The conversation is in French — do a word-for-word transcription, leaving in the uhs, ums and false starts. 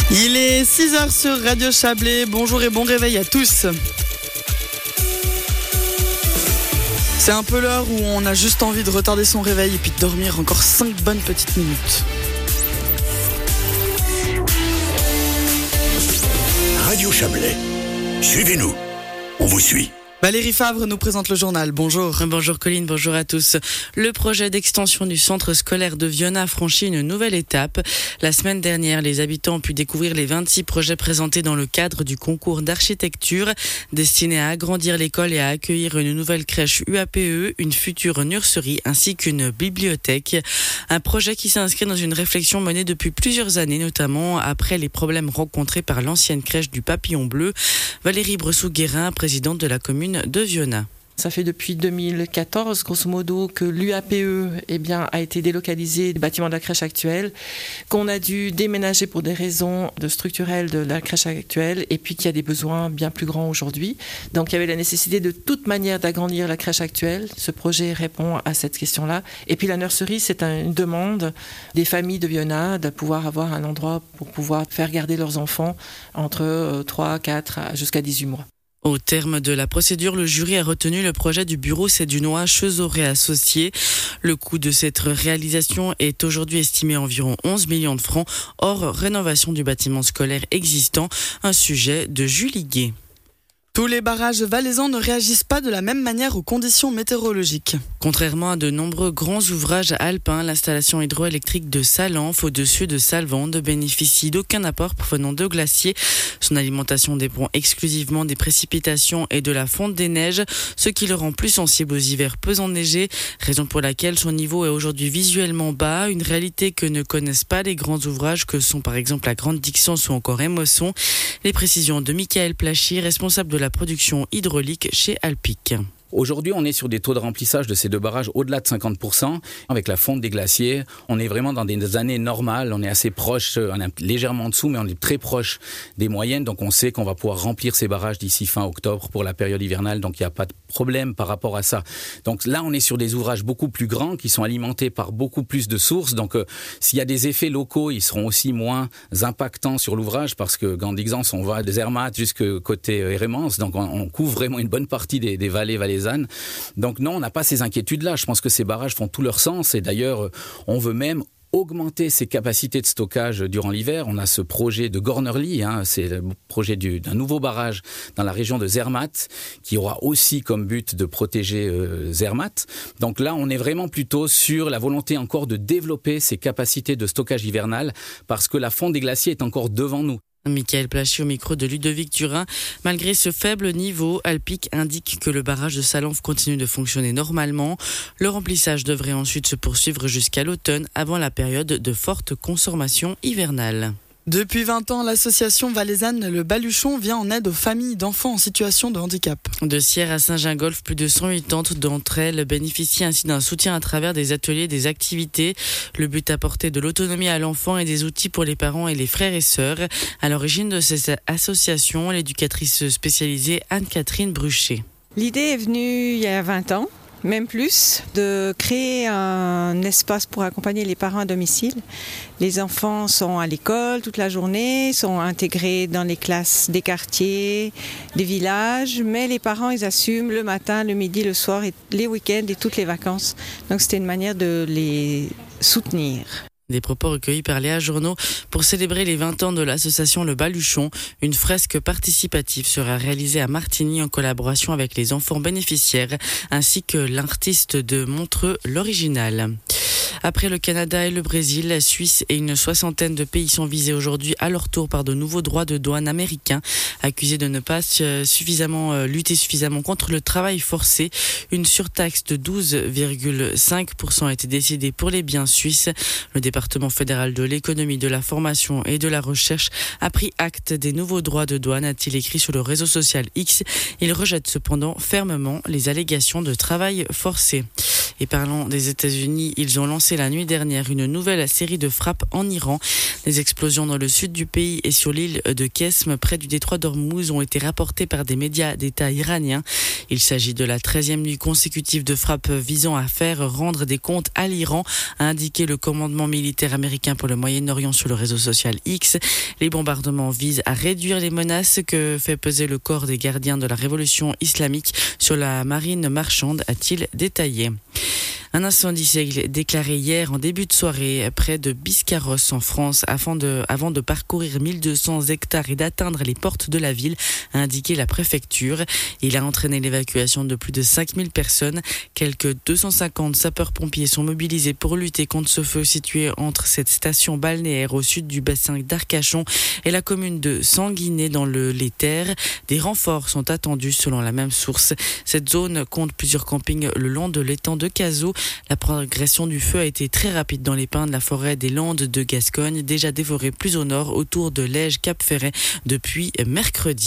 Il est six heures sur Radio Chablais. Bonjour et bon réveil à tous. C'est un peu l'heure où on a juste envie de retarder son réveil et puis de dormir encore cinq bonnes petites minutes. Radio Chablais, suivez-nous, on vous suit. Valérie Favre nous présente le journal. Bonjour. Bonjour Colline, bonjour à tous. Le projet d'extension du centre scolaire de Vionnat franchit une nouvelle étape. La semaine dernière, les habitants ont pu découvrir les vingt-six projets présentés dans le cadre du concours d'architecture destiné à agrandir l'école et à accueillir une nouvelle crèche U A P E, une future nurserie ainsi qu'une bibliothèque. Un projet qui s'inscrit dans une réflexion menée depuis plusieurs années, notamment après les problèmes rencontrés par l'ancienne crèche du Papillon Bleu. Valérie Bressou-Guérin, présidente de la commune de Vionnat. Ça fait depuis deux mille quatorze, grosso modo, que l'U A P E eh bien, a été délocalisé du bâtiment de la crèche actuelle, qu'on a dû déménager pour des raisons de structurelles de la crèche actuelle, et puis qu'il y a des besoins bien plus grands aujourd'hui. Donc il y avait la nécessité de toute manière d'agrandir la crèche actuelle. Ce projet répond à cette question-là. Et puis la nurserie, c'est une demande des familles de Vionnat de pouvoir avoir un endroit pour pouvoir faire garder leurs enfants entre trois, quatre jusqu'à dix-huit mois. Au terme de la procédure, le jury a retenu le projet du bureau Cédunois Chesoré Associés. Le coût de cette réalisation est aujourd'hui estimé à environ onze millions de francs, hors rénovation du bâtiment scolaire existant, un sujet de Julie Gué. Tous les barrages valaisans ne réagissent pas de la même manière aux conditions météorologiques. Contrairement à de nombreux grands ouvrages alpins, l'installation hydroélectrique de Salanf au-dessus de Salvan ne bénéficie d'aucun apport provenant de glaciers. Son alimentation dépend exclusivement des précipitations et de la fonte des neiges, ce qui le rend plus sensible aux hivers peu enneigés, raison pour laquelle son niveau est aujourd'hui visuellement bas, une réalité que ne connaissent pas les grands ouvrages que sont par exemple la Grande Dixence ou encore Émosson. Les précisions de Michael Plachy, responsable de la production hydraulique chez Alpic. Aujourd'hui, on est sur des taux de remplissage de ces deux barrages au-delà de cinquante pour cent. Avec la fonte des glaciers, on est vraiment dans des années normales. On est assez proche, on est légèrement en dessous, mais on est très proche des moyennes. Donc on sait qu'on va pouvoir remplir ces barrages d'ici fin octobre pour la période hivernale. Donc il n'y a pas de problème par rapport à ça. Donc là, on est sur des ouvrages beaucoup plus grands qui sont alimentés par beaucoup plus de sources. Donc euh, s'il y a des effets locaux, ils seront aussi moins impactants sur l'ouvrage parce que, Grande Dixence, on va de Zermatt jusqu'à côté euh, Hérémence. Donc on, on couvre vraiment une bonne partie des, des vallées valaisannes. Donc non, on n'a pas ces inquiétudes-là. Je pense que ces barrages font tout leur sens et d'ailleurs, on veut même augmenter ses capacités de stockage durant l'hiver. On a ce projet de Gornerli, hein, c'est le projet du, d'un nouveau barrage dans la région de Zermatt qui aura aussi comme but de protéger euh, Zermatt. Donc là, on est vraiment plutôt sur la volonté encore de développer ces capacités de stockage hivernal parce que la fonte des glaciers est encore devant nous. Michael Plachy au micro de Ludovic Turin. Malgré ce faible niveau, Alpic indique que le barrage de Salanf continue de fonctionner normalement. Le remplissage devrait ensuite se poursuivre jusqu'à l'automne, avant la période de forte consommation hivernale. Depuis vingt ans, l'association valaisanne Le Baluchon vient en aide aux familles d'enfants en situation de handicap. De Sierre à Saint-Gingolph, plus de cent quatre-vingts d'entre elles bénéficient ainsi d'un soutien à travers des ateliers et des activités. Le but, apporter de l'autonomie à l'enfant et des outils pour les parents et les frères et sœurs. À l'origine de cette association, l'éducatrice spécialisée Anne-Catherine Bruchet. L'idée est venue il y a vingt ans. Même plus, de créer un espace pour accompagner les parents à domicile. Les enfants sont à l'école toute la journée, sont intégrés dans les classes des quartiers, des villages, mais les parents, ils assument le matin, le midi, le soir, et les week-ends et toutes les vacances. Donc c'était une manière de les soutenir. Des propos recueillis par Léa Journeau pour célébrer les vingt ans de l'association Le Baluchon. Une fresque participative sera réalisée à Martigny en collaboration avec les enfants bénéficiaires ainsi que l'artiste de Montreux, l'original. Après le Canada et le Brésil, la Suisse et une soixantaine de pays sont visés aujourd'hui à leur tour par de nouveaux droits de douane américains, accusés de ne pas suffisamment lutter suffisamment contre le travail forcé. Une surtaxe de douze virgule cinq pour cent a été décidée pour les biens suisses. Le département fédéral de l'économie, de la formation et de la recherche a pris acte des nouveaux droits de douane, a-t-il écrit sur le réseau social X. Il rejette cependant fermement les allégations de travail forcé. Et parlant des États-Unis, ils ont lancé dénoncé la nuit dernière une nouvelle série de frappes en Iran. Des explosions dans le sud du pays et sur l'île de Kesm, près du détroit d'Ormuz, ont été rapportées par des médias d'État iraniens. Il s'agit de la treizième nuit consécutive de frappes visant à faire rendre des comptes à l'Iran, a indiqué le commandement militaire américain pour le Moyen-Orient sur le réseau social X. Les bombardements visent à réduire les menaces que fait peser le corps des gardiens de la révolution islamique sur la marine marchande, a-t-il détaillé. Un incendie s'est déclaré hier en début de soirée près de Biscarrosse en France avant de, avant de parcourir mille deux cents hectares et d'atteindre les portes de la ville, a indiqué la préfecture. Il a entraîné l'évacuation de plus de cinq mille personnes. Quelques deux cent cinquante sapeurs-pompiers sont mobilisés pour lutter contre ce feu situé entre cette station balnéaire au sud du bassin d'Arcachon et la commune de Sanguinet dans le Léther. Des renforts sont attendus selon la même source. Cette zone compte plusieurs campings le long de l'étang de Cazaux. La progression du feu a été très rapide dans les pins de la forêt des Landes de Gascogne, déjà dévorée plus au nord autour de Lège-Cap-Ferret depuis mercredi.